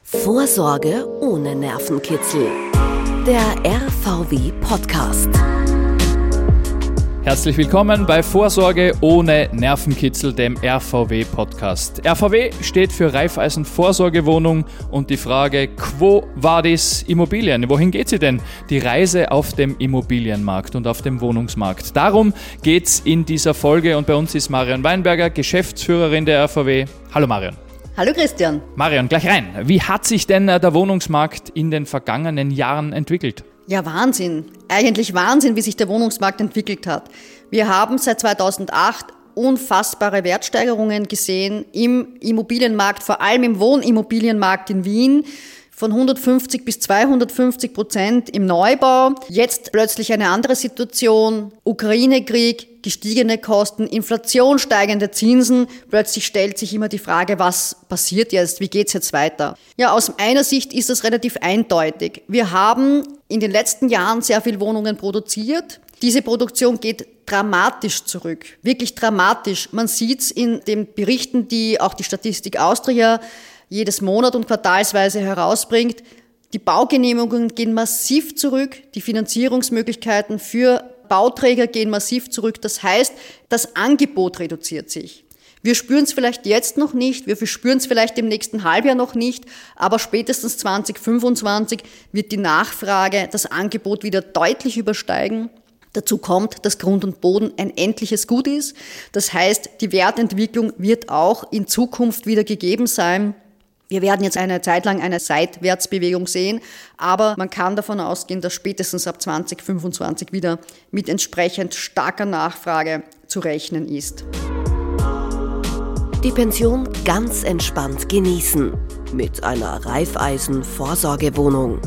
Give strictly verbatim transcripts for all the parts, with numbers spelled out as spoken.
Vorsorge ohne Nervenkitzel. Der R V W-Podcast. Herzlich willkommen bei Vorsorge ohne Nervenkitzel, dem R V W-Podcast. R V W steht für Raiffeisen Vorsorgewohnung und die Frage, Quo Vadis Immobilien? Wohin geht sie denn? Die Reise auf dem Immobilienmarkt und auf dem Wohnungsmarkt. Darum geht's in dieser Folge und bei uns ist Marion Weinberger, Geschäftsführerin der R V W. Hallo Marion. Hallo Christian. Marion, gleich rein. Wie hat sich denn der Wohnungsmarkt in den vergangenen Jahren entwickelt? Ja, Wahnsinn. Eigentlich Wahnsinn, wie sich der Wohnungsmarkt entwickelt hat. Wir haben seit zweitausendacht unfassbare Wertsteigerungen gesehen im Immobilienmarkt, vor allem im Wohnimmobilienmarkt in Wien. Von hundertfünfzig bis zweihundertfünfzig Prozent im Neubau. Jetzt plötzlich eine andere Situation. Ukraine-Krieg, gestiegene Kosten, Inflation, steigende Zinsen. Plötzlich stellt sich immer die Frage, was passiert jetzt? Wie geht's jetzt weiter? Ja, aus meiner Sicht ist das relativ eindeutig. Wir haben in den letzten Jahren sehr viel Wohnungen produziert. Diese Produktion geht dramatisch zurück. Wirklich dramatisch. Man sieht's in den Berichten, die auch die Statistik Austria jedes Monat und quartalsweise herausbringt. Die Baugenehmigungen gehen massiv zurück, die Finanzierungsmöglichkeiten für Bauträger gehen massiv zurück. Das heißt, das Angebot reduziert sich. Wir spüren es vielleicht jetzt noch nicht, wir spüren es vielleicht im nächsten Halbjahr noch nicht, aber spätestens zwanzig fünfundzwanzig wird die Nachfrage das Angebot wieder deutlich übersteigen. Dazu kommt, dass Grund und Boden ein endliches Gut ist. Das heißt, die Wertentwicklung wird auch in Zukunft wieder gegeben sein. Wir werden jetzt eine Zeit lang eine Seitwärtsbewegung sehen, aber man kann davon ausgehen, dass spätestens ab zwanzig fünfundzwanzig wieder mit entsprechend starker Nachfrage zu rechnen ist. Die Pension ganz entspannt genießen mit einer Raiffeisen Vorsorgewohnung.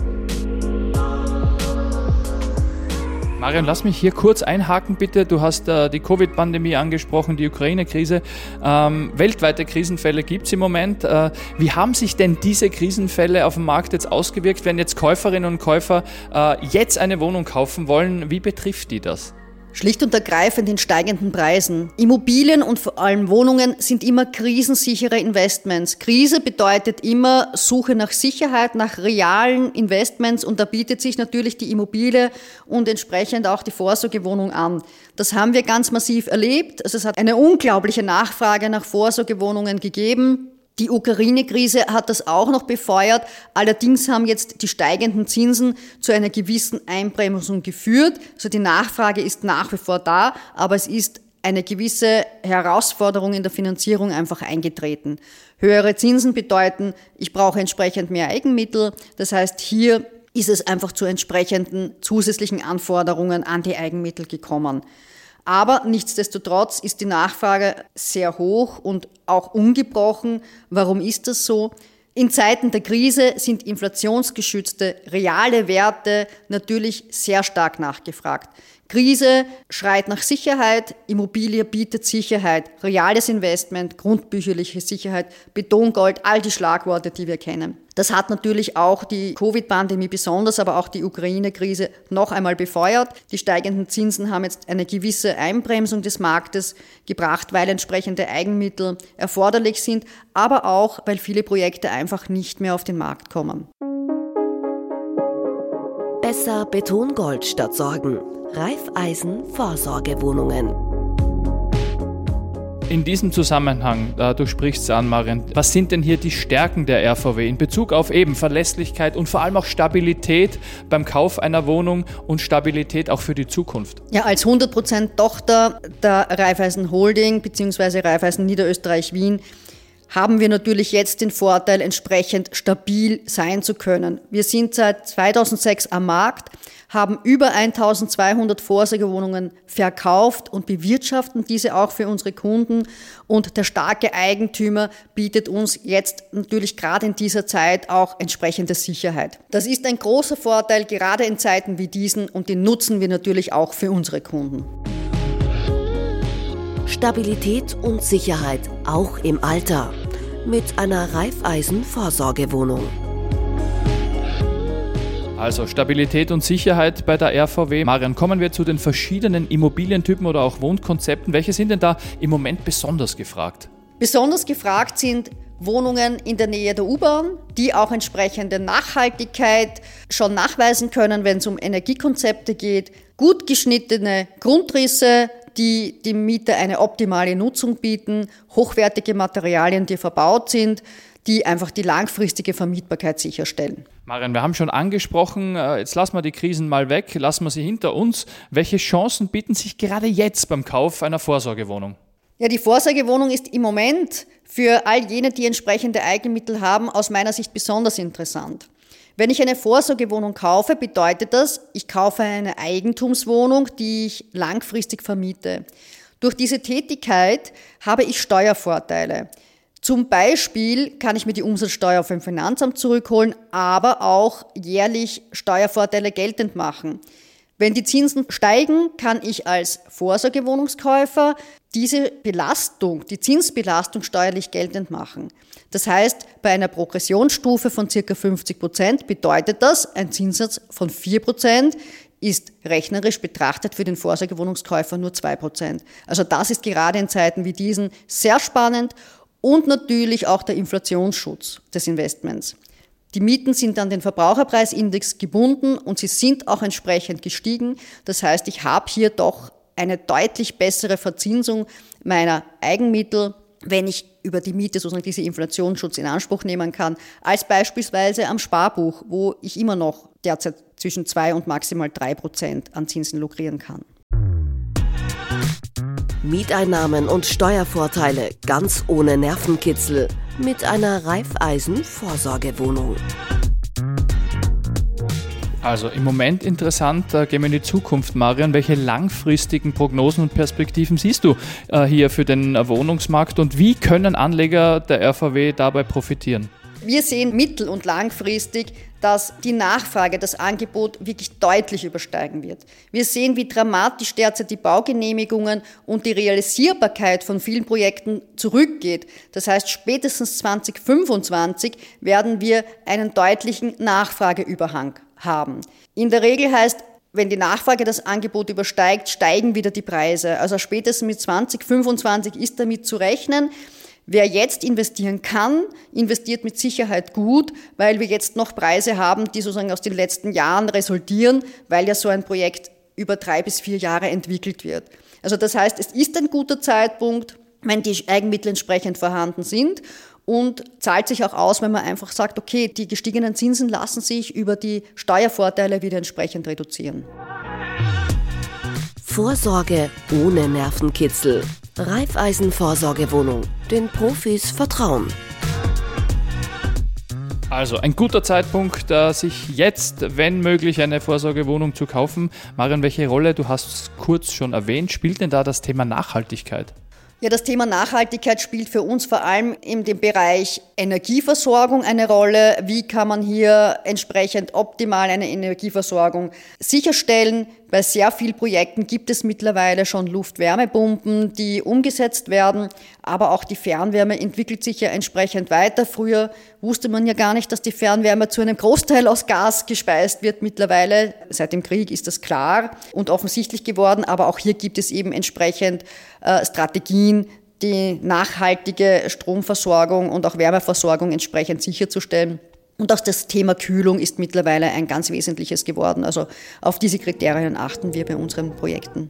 Marion, lass mich hier kurz einhaken, bitte. Du hast äh, die Covid-Pandemie angesprochen, die Ukraine-Krise. Ähm, weltweite Krisenfälle gibt es im Moment. Äh, wie haben sich denn diese Krisenfälle auf dem Markt jetzt ausgewirkt? Wenn jetzt Käuferinnen und Käufer äh, jetzt eine Wohnung kaufen wollen, wie betrifft die das? Schlicht und ergreifend in steigenden Preisen. Immobilien und vor allem Wohnungen sind immer krisensichere Investments. Krise bedeutet immer Suche nach Sicherheit, nach realen Investments und da bietet sich natürlich die Immobilie und entsprechend auch die Vorsorgewohnung an. Das haben wir ganz massiv erlebt. Also es hat eine unglaubliche Nachfrage nach Vorsorgewohnungen gegeben. Die Ukraine-Krise hat das auch noch befeuert. Allerdings haben jetzt die steigenden Zinsen zu einer gewissen Einbremsung geführt. Also die Nachfrage ist nach wie vor da, aber es ist eine gewisse Herausforderung in der Finanzierung einfach eingetreten. Höhere Zinsen bedeuten, ich brauche entsprechend mehr Eigenmittel. Das heißt, hier ist es einfach zu entsprechenden zusätzlichen Anforderungen an die Eigenmittel gekommen. Aber nichtsdestotrotz ist die Nachfrage sehr hoch und auch ungebrochen. Warum ist das so? In Zeiten der Krise sind inflationsgeschützte reale Werte natürlich sehr stark nachgefragt. Krise schreit nach Sicherheit, Immobilie bietet Sicherheit, reales Investment, grundbücherliche Sicherheit, Betongold, all die Schlagworte, die wir kennen. Das hat natürlich auch die Covid-Pandemie besonders, aber auch die Ukraine-Krise noch einmal befeuert. Die steigenden Zinsen haben jetzt eine gewisse Einbremsung des Marktes gebracht, weil entsprechende Eigenmittel erforderlich sind, aber auch, weil viele Projekte einfach nicht mehr auf den Markt kommen. Besser Betongold statt Sorgen. Raiffeisen Vorsorgewohnungen. In diesem Zusammenhang, äh, du sprichst es an, Marion, was sind denn hier die Stärken der R V W in Bezug auf eben Verlässlichkeit und vor allem auch Stabilität beim Kauf einer Wohnung und Stabilität auch für die Zukunft? Ja, als hundert Prozent Tochter der Raiffeisen Holding bzw. Raiffeisen Niederösterreich Wien haben wir natürlich jetzt den Vorteil, entsprechend stabil sein zu können. Wir sind seit zweitausendsechs am Markt, haben über eintausendzweihundert Vorsorgewohnungen verkauft und bewirtschaften diese auch für unsere Kunden. Und der starke Eigentümer bietet uns jetzt natürlich gerade in dieser Zeit auch entsprechende Sicherheit. Das ist ein großer Vorteil, gerade in Zeiten wie diesen, und den nutzen wir natürlich auch für unsere Kunden. Stabilität und Sicherheit auch im Alter mit einer Raiffeisen Vorsorgewohnung. Also Stabilität und Sicherheit bei der R V W. Marion, kommen wir zu den verschiedenen Immobilientypen oder auch Wohnkonzepten. Welche sind denn da im Moment besonders gefragt? Besonders gefragt sind Wohnungen in der Nähe der U-Bahn, die auch entsprechende Nachhaltigkeit schon nachweisen können, wenn es um Energiekonzepte geht, gut geschnittene Grundrisse, die dem Mieter eine optimale Nutzung bieten, hochwertige Materialien, die verbaut sind, die einfach die langfristige Vermietbarkeit sicherstellen. Marion, wir haben schon angesprochen, jetzt lassen wir die Krisen mal weg, lassen wir sie hinter uns. Welche Chancen bieten sich gerade jetzt beim Kauf einer Vorsorgewohnung? Ja, die Vorsorgewohnung ist im Moment für all jene, die entsprechende Eigenmittel haben, aus meiner Sicht besonders interessant. Wenn ich eine Vorsorgewohnung kaufe, bedeutet das, ich kaufe eine Eigentumswohnung, die ich langfristig vermiete. Durch diese Tätigkeit habe ich Steuervorteile. Zum Beispiel kann ich mir die Umsatzsteuer vom Finanzamt zurückholen, aber auch jährlich Steuervorteile geltend machen. Wenn die Zinsen steigen, kann ich als Vorsorgewohnungskäufer diese Belastung, die Zinsbelastung steuerlich geltend machen. Das heißt, bei einer Progressionsstufe von ca. fünfzig Prozent bedeutet das, ein Zinssatz von vier Prozent ist rechnerisch betrachtet für den Vorsorgewohnungskäufer nur zwei Prozent. Also das ist gerade in Zeiten wie diesen sehr spannend. Und natürlich auch der Inflationsschutz des Investments. Die Mieten sind an den Verbraucherpreisindex gebunden und sie sind auch entsprechend gestiegen. Das heißt, ich habe hier doch eine deutlich bessere Verzinsung meiner Eigenmittel, wenn ich über die Miete sozusagen diesen Inflationsschutz in Anspruch nehmen kann, als beispielsweise am Sparbuch, wo ich immer noch derzeit zwischen zwei und maximal drei Prozent an Zinsen lukrieren kann. Mieteinnahmen und Steuervorteile ganz ohne Nervenkitzel mit einer Raiffeisen-Vorsorgewohnung. Also im Moment interessant, da gehen wir in die Zukunft, Marion. Welche langfristigen Prognosen und Perspektiven siehst du äh, hier für den Wohnungsmarkt und wie können Anleger der R V W dabei profitieren? Wir sehen mittel- und langfristig, dass die Nachfrage, das Angebot wirklich deutlich übersteigen wird. Wir sehen, wie dramatisch derzeit die Baugenehmigungen und die Realisierbarkeit von vielen Projekten zurückgeht. Das heißt, spätestens zwanzig fünfundzwanzig werden wir einen deutlichen Nachfrageüberhang haben. In der Regel heißt, wenn die Nachfrage das Angebot übersteigt, steigen wieder die Preise. Also spätestens mit zwanzig fünfundzwanzig ist damit zu rechnen. Wer jetzt investieren kann, investiert mit Sicherheit gut, weil wir jetzt noch Preise haben, die sozusagen aus den letzten Jahren resultieren, weil ja so ein Projekt über drei bis vier Jahre entwickelt wird. Also das heißt, es ist ein guter Zeitpunkt, wenn die Eigenmittel entsprechend vorhanden sind und zahlt sich auch aus, wenn man einfach sagt, okay, die gestiegenen Zinsen lassen sich über die Steuervorteile wieder entsprechend reduzieren. Vorsorge ohne Nervenkitzel. Raiffeisen-Vorsorgewohnung. Den Profis vertrauen. Also ein guter Zeitpunkt, sich jetzt, wenn möglich, eine Vorsorgewohnung zu kaufen. Marion, welche Rolle, du hast es kurz schon erwähnt, spielt denn da das Thema Nachhaltigkeit? Ja, das Thema Nachhaltigkeit spielt für uns vor allem in dem Bereich Energieversorgung eine Rolle. Wie kann man hier entsprechend optimal eine Energieversorgung sicherstellen? Bei sehr vielen Projekten gibt es mittlerweile schon Luft-Wärmepumpen, die umgesetzt werden, aber auch die Fernwärme entwickelt sich ja entsprechend weiter. Früher wusste man ja gar nicht, dass die Fernwärme zu einem Großteil aus Gas gespeist wird. Mittlerweile, seit dem Krieg, ist das klar und offensichtlich geworden, aber auch hier gibt es eben entsprechend äh, Strategien, die nachhaltige Stromversorgung und auch Wärmeversorgung entsprechend sicherzustellen. Und auch das Thema Kühlung ist mittlerweile ein ganz wesentliches geworden. Also auf diese Kriterien achten wir bei unseren Projekten.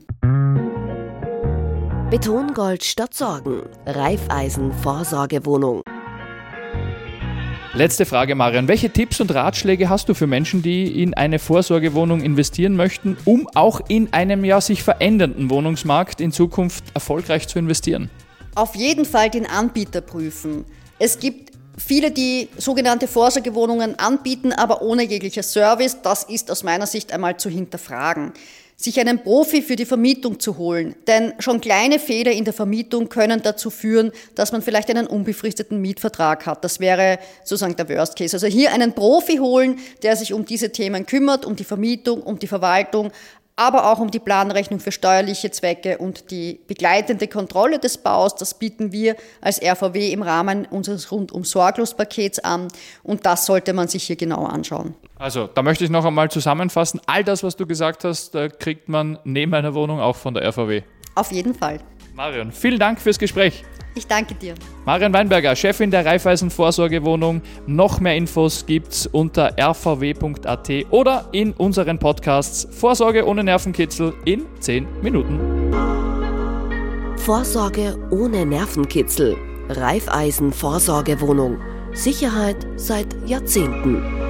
Betongold statt Sorgen. Raiffeisen-Vorsorgewohnung. Letzte Frage, Marion. Welche Tipps und Ratschläge hast du für Menschen, die in eine Vorsorgewohnung investieren möchten, um auch in einem ja sich verändernden Wohnungsmarkt in Zukunft erfolgreich zu investieren? Auf jeden Fall den Anbieter prüfen. Es gibt viele, die sogenannte Vorsorgewohnungen anbieten, aber ohne jeglicher Service. Das ist aus meiner Sicht einmal zu hinterfragen. Sich einen Profi für die Vermietung zu holen, denn schon kleine Fehler in der Vermietung können dazu führen, dass man vielleicht einen unbefristeten Mietvertrag hat. Das wäre sozusagen der Worst Case. Also hier einen Profi holen, der sich um diese Themen kümmert, um die Vermietung, um die Verwaltung, aber auch um die Planrechnung für steuerliche Zwecke und die begleitende Kontrolle des Baus. Das bieten wir als R V W im Rahmen unseres Rundum-Sorglos-Pakets an und das sollte man sich hier genau anschauen. Also, da möchte ich noch einmal zusammenfassen. All das, was du gesagt hast, kriegt man neben einer Wohnung auch von der R V W. Auf jeden Fall. Marion, vielen Dank fürs Gespräch. Ich danke dir. Marion Weinberger, Chefin der Raiffeisen Vorsorgewohnung. Noch mehr Infos gibt's unter r v w punkt a t oder in unseren Podcasts Vorsorge ohne Nervenkitzel in zehn Minuten. Vorsorge ohne Nervenkitzel. Raiffeisen Vorsorgewohnung. Sicherheit seit Jahrzehnten.